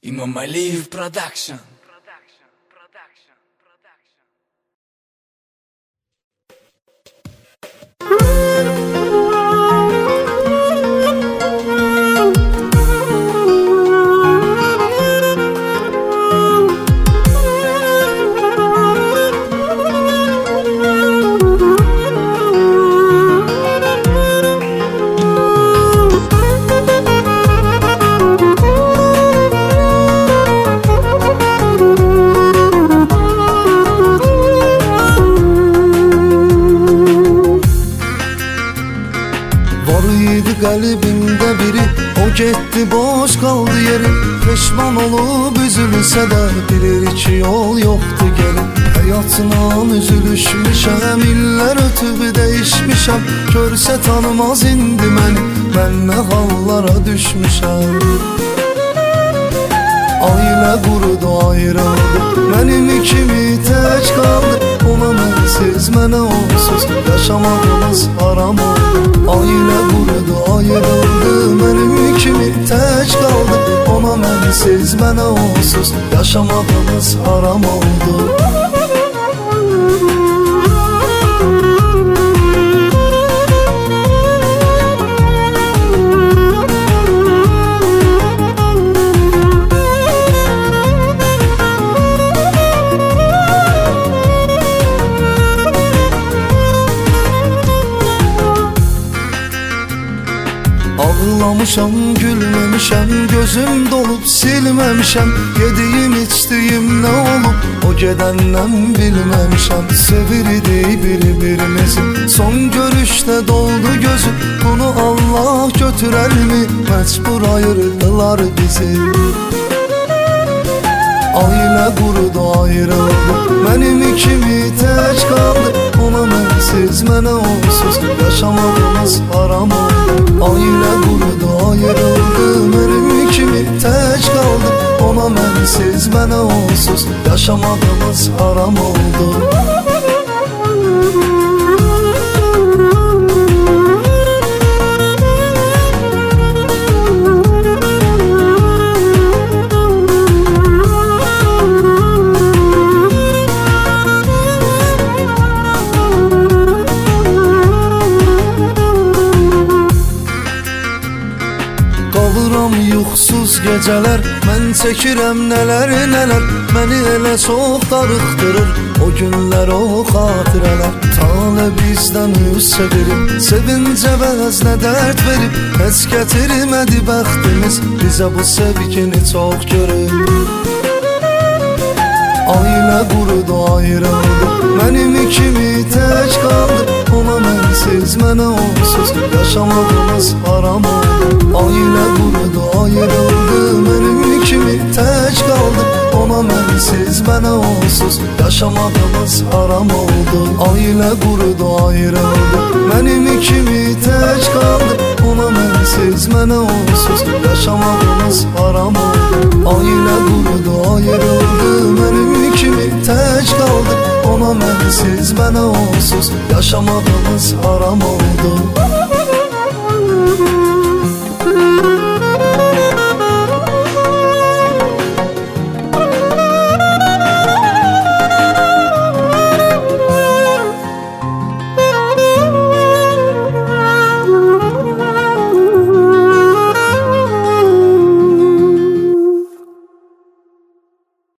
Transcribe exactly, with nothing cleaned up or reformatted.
İmam Aliyev Production. Qəlbimdə biri, o getdi boş qaldı yeri. Peşman olub üzülsə də bilir ki yol yoxdur geri. Həyatına üzülüşmüşəm, illər ötüb dəyişmişəm. Görsə tanımaz indi məni, mən nə hallara düşmüşəm. Ailə qurudu, ayrıldı, mənim kimi tək qaldı. Ona mənsiz, mənə onsuz yaşamağımız haram oldu. Ailə qurudu, ayrıldı, mənim kimi tək qaldı. Ona mənsiz, mənə onsuz yaşamağımız haram oldu. Ağlamışam, gülməmişəm, gözüm dolub silməmişəm. Yediyim, içdiyim nə olub, o gedəndən bilməmişəm. Sevirdik bir-birimizi, son görüşdə doldu gözüm. Bunu Allah götürərmi, məcbur ayırdılar bizi. Ailə qurudu, ayrıldı, mənim kimi tək qaldı. Ona mənsiz, mənə onsuz yaşamağımız haram oldu. Ailə qurudu, ayrıldı, mənim kimi tək qaldı. Ona mənsiz, mənə onsuz yaşamağımız haram oldu. Qalıram yuxsuz gecələr, mən çəkirəm nələr nələr. Məni elə çox darıxdırır o günlər, o xatirələr. Tale bizdən üz çevirib, sevincə vəznə dərd verib. Heç gətirmədi bəxtimiz, bizə bu sevgini çox görüb. Ailə qurudu, ayrıldı, mənim kimi tək qaldı. Ona mənsiz, mənə onsuz yaşamağımız haram oldu. Ailə qurudu, ayrıldı, mənim kimi tək qaldı. Ona mənsiz, mənə onsuz yaşamağımız haram oldu. Ailə qurudu, ayrıldı, mənim kimi tək qaldı. Ona mənsiz, mənə onsuz yaşamağımız haram oldu. Ailə qurudu, ayrıldı, mənim kimi tək qaldı. Ona mənsiz, mənə onsuz yaşamağımız haram oldu.